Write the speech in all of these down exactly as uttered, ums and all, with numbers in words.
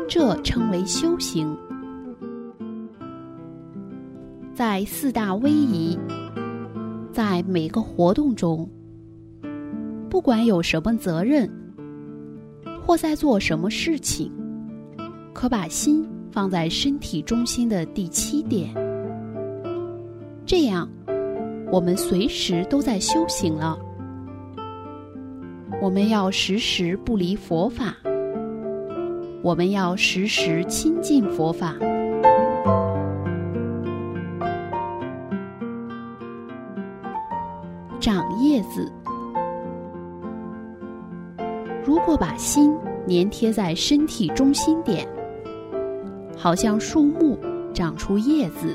这称为修行。在四大威仪，在每个活动中，不管有什么责任，或在做什么事情，可把心放在身体中心的第七点。这样，我们随时都在修行了。我们要时时不离佛法，我们要时时亲近佛法。长叶子，如果把心粘贴在身体中心点，好像树木长出叶子，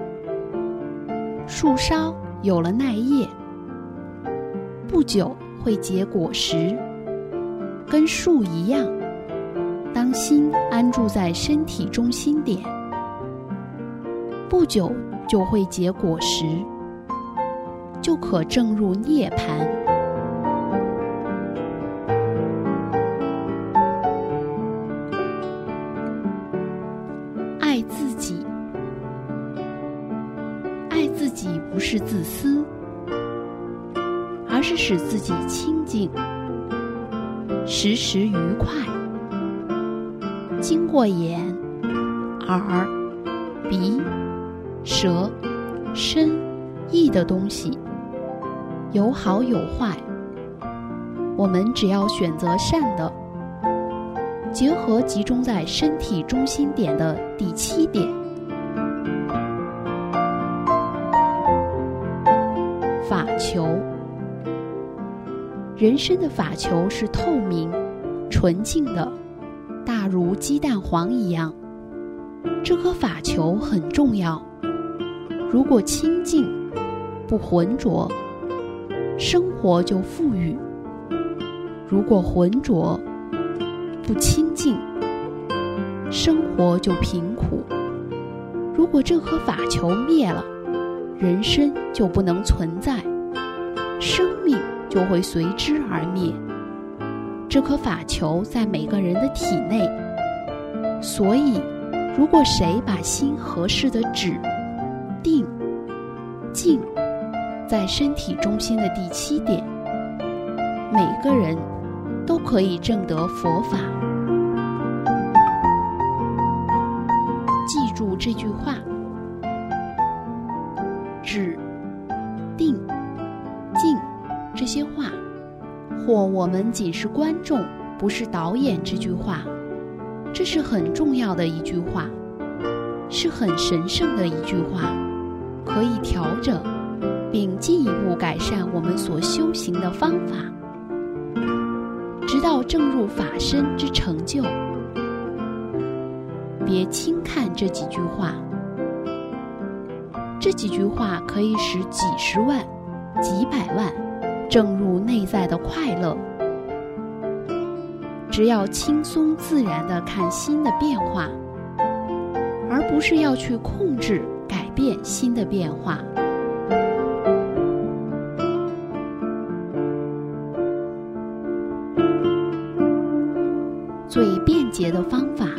树梢有了耐叶，不久会结果实，跟树一样。当心安住在身体中心点，不久就会结果实，就可证入涅槃。爱自己，爱自己不是自私，而是使自己清净，时时愉快。经过眼、耳、鼻、舌、身、意的东西，有好有坏，我们只要选择善的，结合集中在身体中心点的第七点。法球，人生的法球是透明、纯净的，大如鸡蛋黄一样。这颗法球很重要，如果清净不浑浊，生活就富裕；如果浑浊不清净，生活就贫苦。如果这颗法球灭了，人生就不能存在，生命就会随之而灭。这颗法球在每个人的体内，所以如果谁把心合适的止、定、静在身体中心的第七点，每个人都可以证得佛法。记住这句话：止、定、静这些话，或我们仅是观众，不是导演这句话，这是很重要的一句话，是很神圣的一句话，可以调整并进一步改善我们所修行的方法，直到证入法身之成就。别轻看这几句话，这几句话可以使几十万、几百万证入内在的快乐。只要轻松自然地看心的变化，而不是要去控制、改变心的变化。最便捷的方法，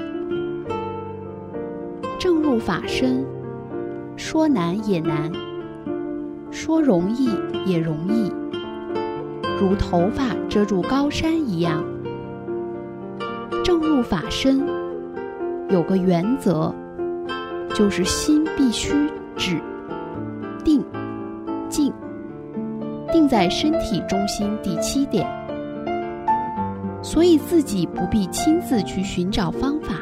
证入法身，说难也难，说容易也容易，如头发遮住高山一样。证入法身有个原则，就是心必须止、定、静，定在身体中心第七点。所以自己不必亲自去寻找方法。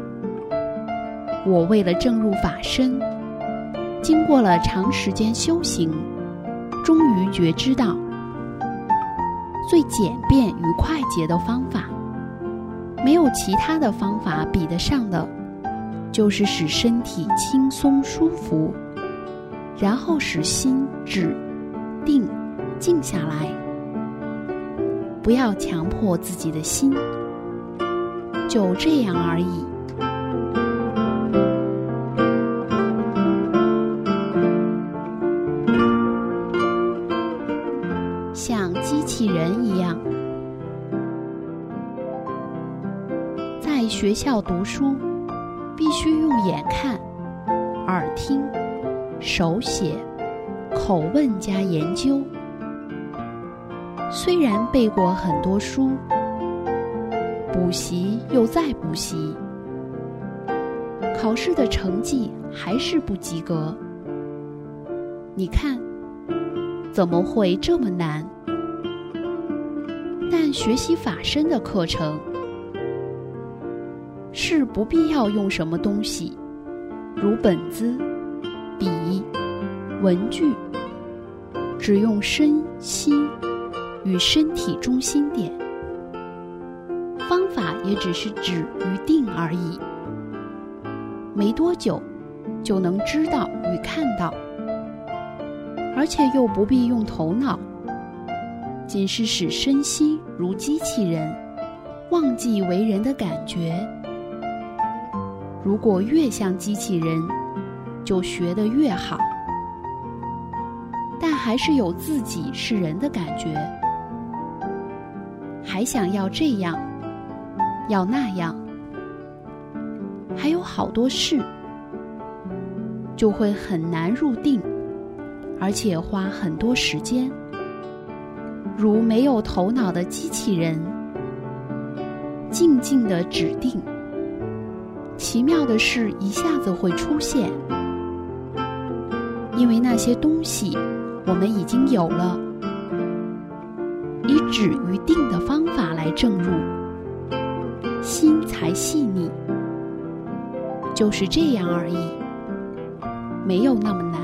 我为了证入法身，经过了长时间修行，终于觉知到最简便与快捷的方法，没有其他的方法比得上的，就是使身体轻松舒服，然后使心止、定、静下来。不要强迫自己的心，就这样而已。像机器人一样，在学校读书，必须用眼看、耳听、手写、口问加研究。虽然背过很多书，补习又再补习，考试的成绩还是不及格。你看，怎么会这么难？但学习法身的课程，是不必要用什么东西，如本子、笔、文具，只用身心与身体中心点，方法也只是指于定而已，没多久就能知道与看到，而且又不必用头脑，仅是使身心如机器人，忘记为人的感觉。如果越像机器人，就学得越好，但还是有自己是人的感觉。还想要这样，要那样，还有好多事，就会很难入定，而且花很多时间。如没有头脑的机器人，静静地指定，奇妙的事一下子会出现，因为那些东西我们已经有了，以指于定的方法来证入，心才细腻，就是这样而已，没有那么难。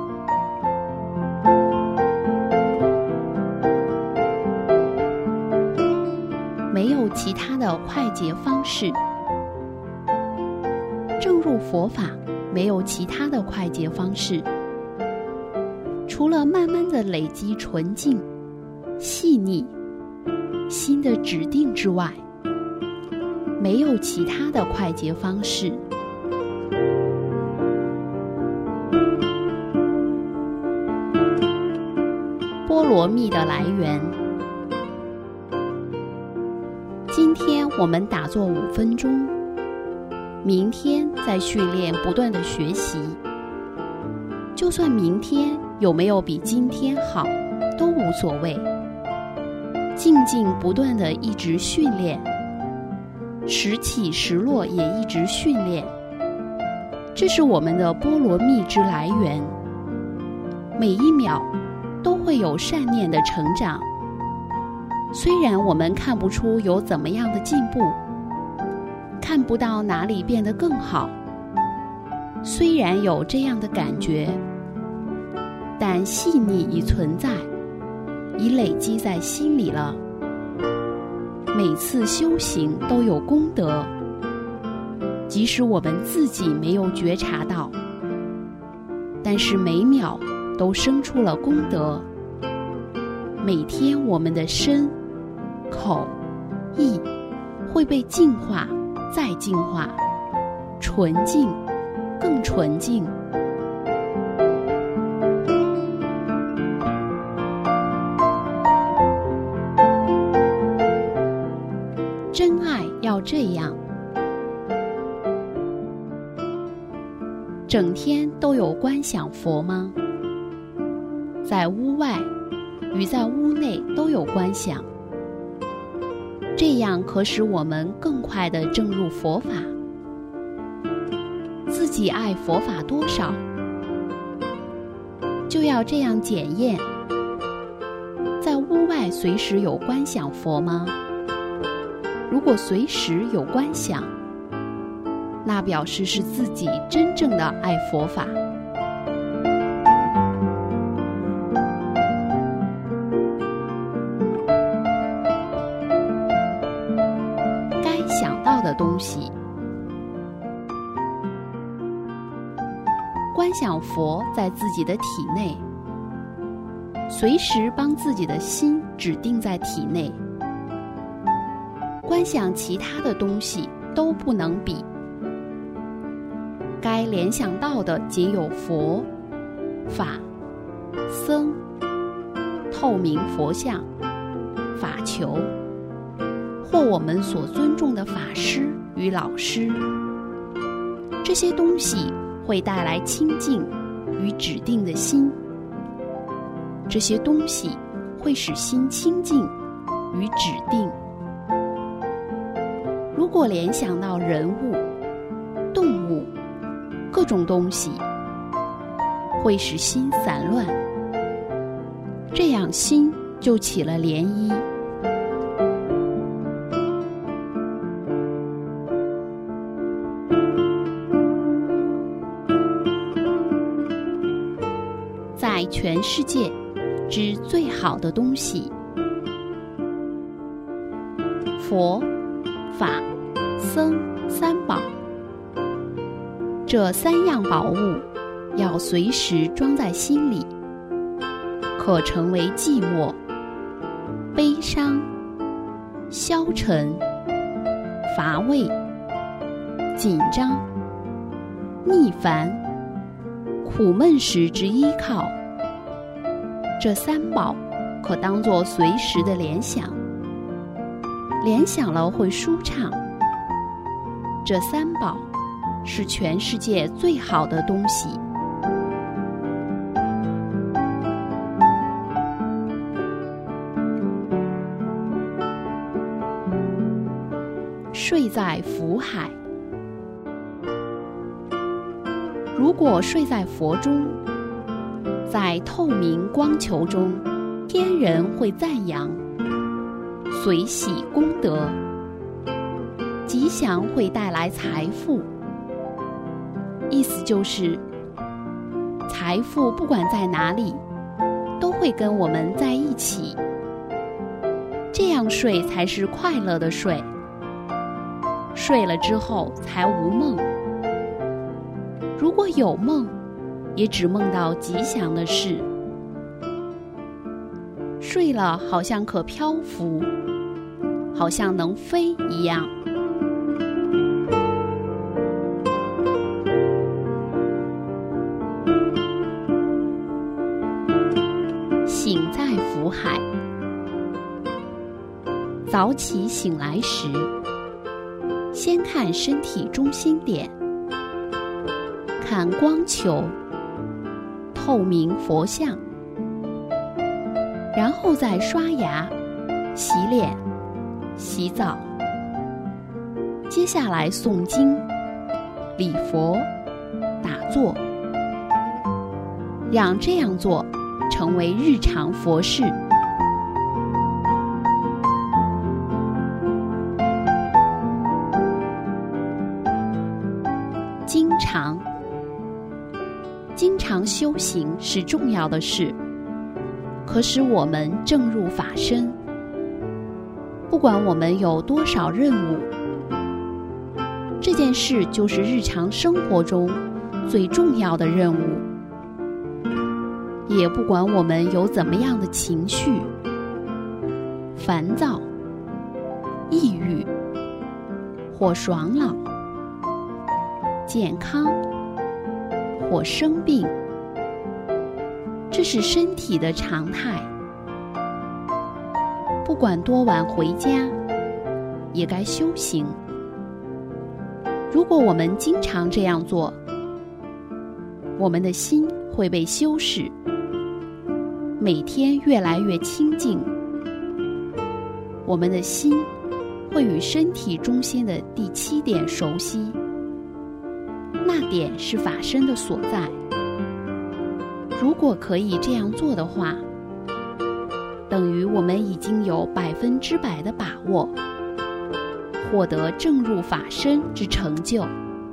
没有其他的快捷方式，证入佛法没有其他的快捷方式，除了慢慢的累积纯净、细腻、心的指定之外，没有其他的快捷方式。波罗蜜的来源。今天我们打坐五分钟，明天再训练不断的学习。就算明天有没有比今天好，都无所谓。静静不断的一直训练，时起时落也一直训练，这是我们的波罗蜜之来源。每一秒都会有善念的成长，虽然我们看不出有怎么样的进步，看不到哪里变得更好，虽然有这样的感觉，但细腻已存在，已累积在心里了。每次修行都有功德，即使我们自己没有觉察到，但是每秒都生出了功德。每天我们的身、口、意会被净化，再净化，纯净，更纯净。真爱要这样，整天都有观想佛吗？在屋外与在屋内都有观想，这样可使我们更快地证入佛法。自己爱佛法多少，就要这样检验。在屋外随时有观想佛吗？如果随时有观想，那表示是自己真正的爱佛法。该想到的东西，观想佛在自己的体内，随时帮自己的心指定在体内。观想其他的东西都不能比，该联想到的仅有佛、法、僧、透明佛像、法球、 或我们所尊重的法师与老师。这些东西会带来清净与指定的心，这些东西会使心清净与指定。如果联想到人物、动物、各种东西，会使心散乱，这样心就起了涟漪。在全世界之最好的东西，佛、法、僧三宝，这三样宝物要随时装在心里，可成为寂寞、悲伤、消沉、乏味、紧张、逆烦、苦闷时之依靠。这三宝可当作随时的联想，联想了会舒畅。这三宝是全世界最好的东西。睡在福海。如果睡在佛中，在透明光球中，天人会赞扬，随喜功德，吉祥会带来财富。意思就是，财富不管在哪里，都会跟我们在一起。这样睡才是快乐的睡，睡了之后才无梦。如果有梦，也只梦到吉祥的事。睡了好像可漂浮，好像能飞一样。醒在福海。早起醒来时，先看身体中心点，看光球、透明佛像，然后再刷牙、洗脸、洗澡。接下来诵经、礼佛、打坐，让这样做成为日常佛事。经常经常修行是重要的事，可使我们正入法身。不管我们有多少任务，这件事就是日常生活中最重要的任务。也不管我们有怎么样的情绪，烦躁、抑郁或爽朗，健康或生病，这是身体的常态。不管多晚回家，也该修行。如果我们经常这样做，我们的心会被修饰，每天越来越清净。我们的心会与身体中心的第七点熟悉，那点是法身的所在。如果可以这样做的话，等于我们已经有百分之百的把握，获得正入法身之成就。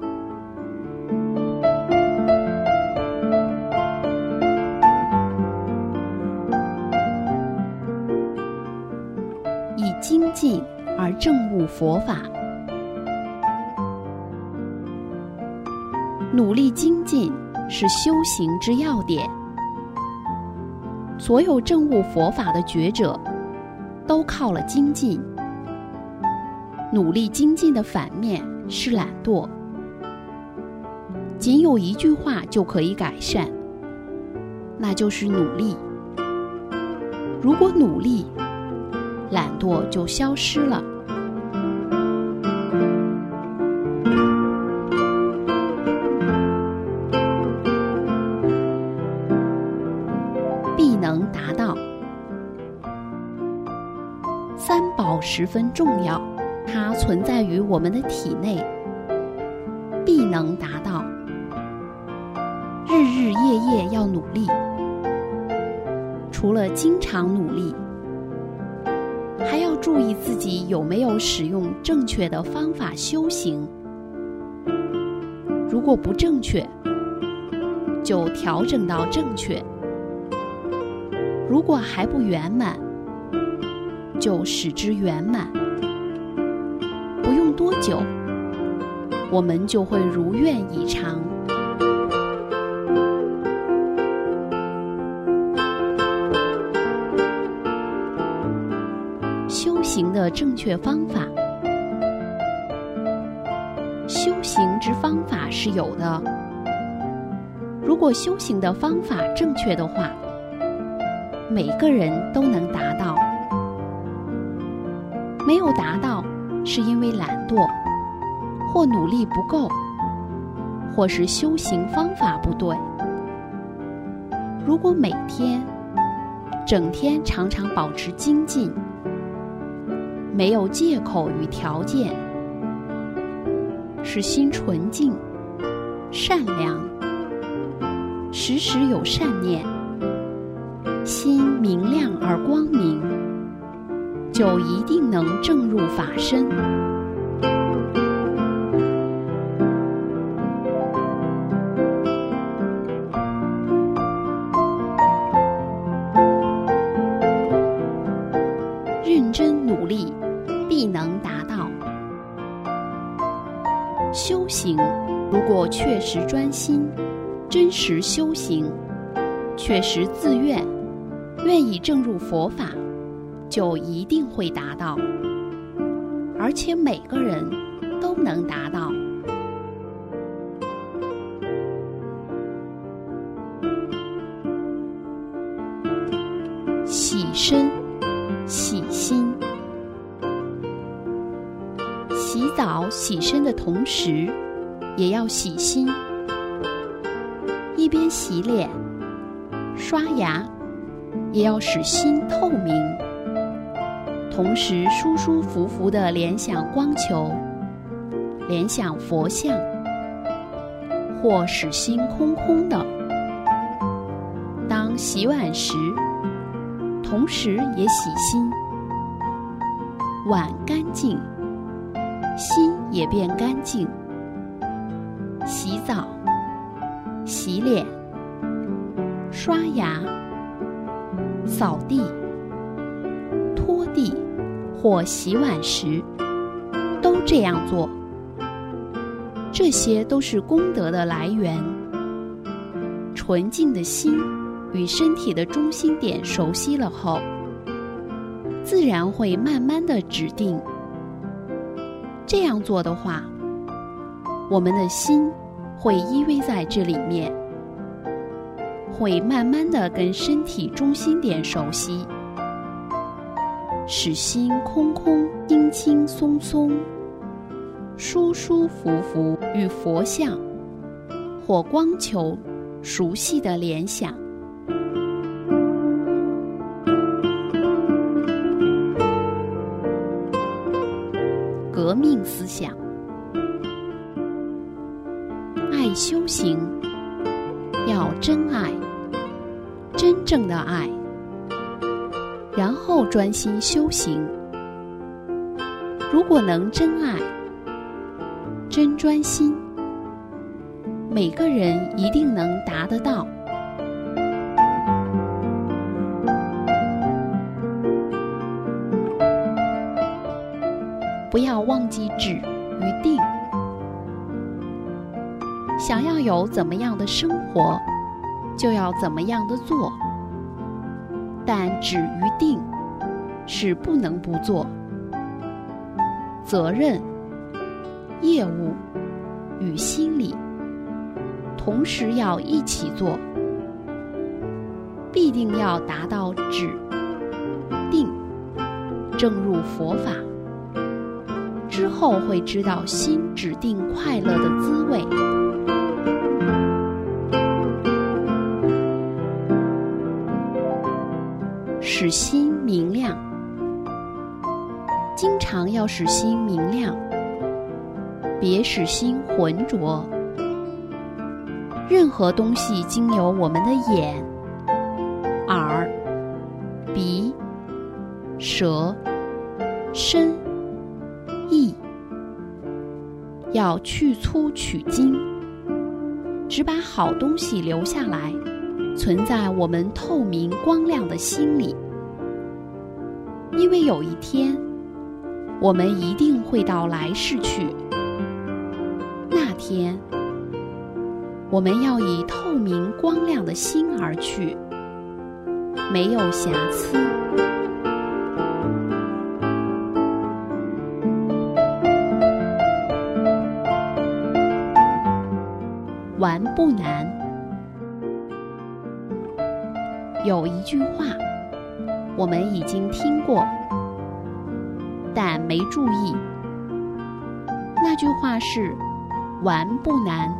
以精进而证悟佛法。努力精进是修行之要点。所有证悟佛法的觉者，都靠了精进。努力精进的反面是懒惰。仅有一句话就可以改善，那就是努力。如果努力，懒惰就消失了。 十分重要，它存在于我们的体内，必能达到。日日夜夜要努力，除了经常努力，还要注意自己有没有使用正确的方法修行。如果不正确，就调整到正确；如果还不圆满，就使之圆满。不用多久，我们就会如愿以偿。修行的正确方法，修行之方法是有的。如果修行的方法正确的话，每个人都能达到。没有达到，是因为懒惰，或努力不够，或是修行方法不对。如果每天、整天常常保持精进，没有借口与条件，使心纯净、善良，时时有善念，心明亮而光明，就一定能证入法身。认真努力，必能达到。修行，如果确实专心，真实修行，确实自愿，愿意证入佛法，就一定会达到，而且每个人都能达到。洗身、洗心。洗澡洗身的同时，也要洗心。一边洗脸、刷牙，也要使心透明，同时舒舒服服地联想光球，联想佛像，或使心空空的。当洗碗时，同时也洗心，碗干净，心也变干净。洗澡、洗脸、刷牙、扫地、拖地或洗碗时，都这样做。这些都是功德的来源。纯净的心与身体的中心点熟悉了后，自然会慢慢的指定。这样做的话，我们的心会依偎在这里面，会慢慢的跟身体中心点熟悉，使心空空、轻轻松松、舒舒服服与佛像或光球熟悉的联想。革命思想，爱修行，要真爱，真正的爱，然后专心修行。如果能真爱、真专心，每个人一定能达得到。不要忘记止与定。想要有怎么样的生活，就要怎么样的做。但止与定是不能不做。责任、业务与心理同时要一起做，必定要达到止、定，证入佛法。之后会知道心指定快乐的滋味。使心明亮。经要使心明亮，别使心浑浊。任何东西经由我们的眼、耳、鼻、舌、身、意，要去粗取精，只把好东西留下来，存在我们透明光亮的心里。因为有一天，我们一定会到来世去，那天我们要以透明光亮的心而去，没有瑕疵。玩不难。有一句话，我们已经听过，但没注意。那句话是“玩不难”，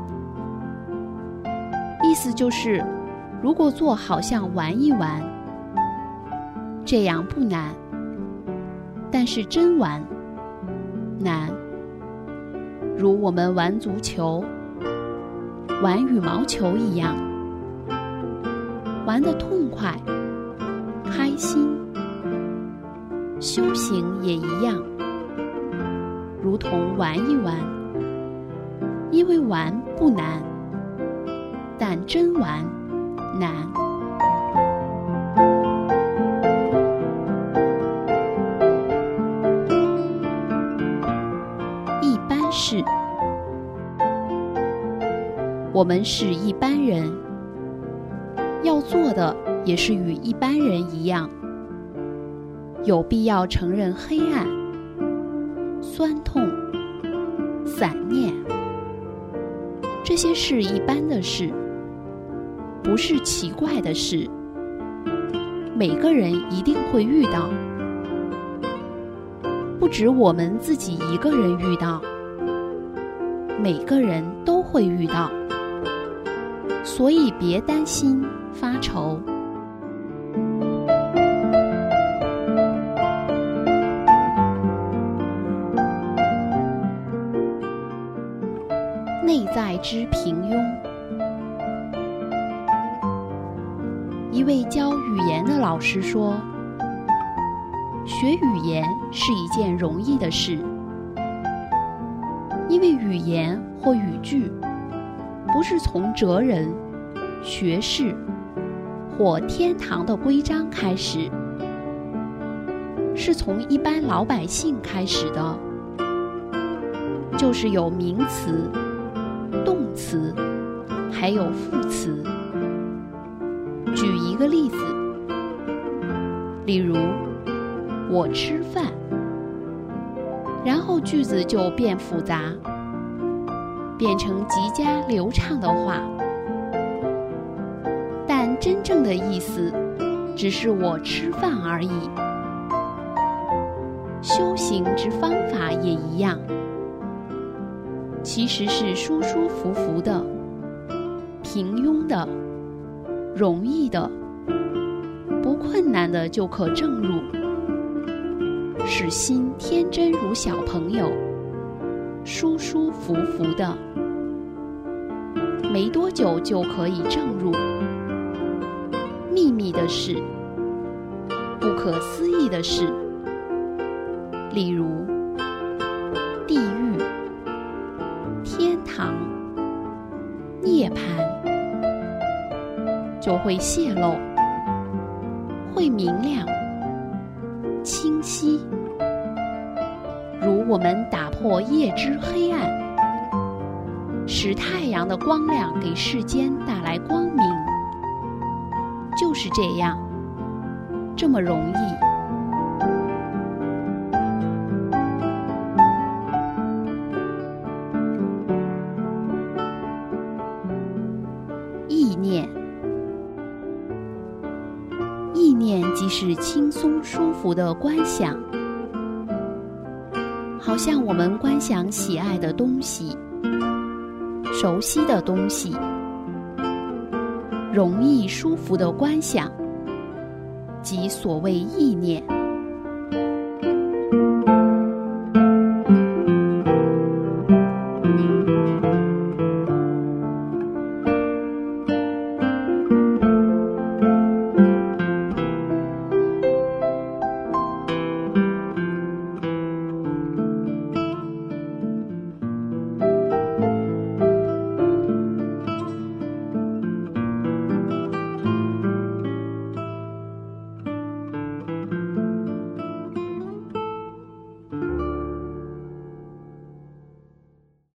意思就是如果做好像玩一玩，这样不难，但是真玩难。如我们玩足球、玩羽毛球一样，玩得痛快、开心。修行也一样，如同玩一玩，因为玩不难，但真玩难。一般是，我们是一般人，要做的也是与一般人一样，有必要承认黑暗、酸痛、散念，这些是一般的事，不是奇怪的事，每个人一定会遇到，不止我们自己一个人遇到，每个人都会遇到，所以别担心发愁。内在之平庸。一位教语言的老师说，学语言是一件容易的事，因为语言或语句不是从哲人、学士或天堂的规章开始，是从一般老百姓开始的，就是有名词、动词，还有副词。举一个例子，例如我吃饭，然后句子就变复杂，变成极佳流畅的话，但真正的意思只是我吃饭而已。修行之方法也一样，其实是舒舒服服的、平庸的、容易的、不困难的就可证入，使心天真如小朋友，舒舒服服的，没多久就可以证入。秘密的事，不可思议的事，例如地狱、天堂、涅槃，就会泄露，会明亮、清晰。如我们打破夜之黑暗，使太阳的光亮给世间带来光明，就是这样，这么容易。意念，意念即是轻松舒服的观想，好像我们观想喜爱的东西、熟悉的东西，容易舒服的观想，即所谓意念。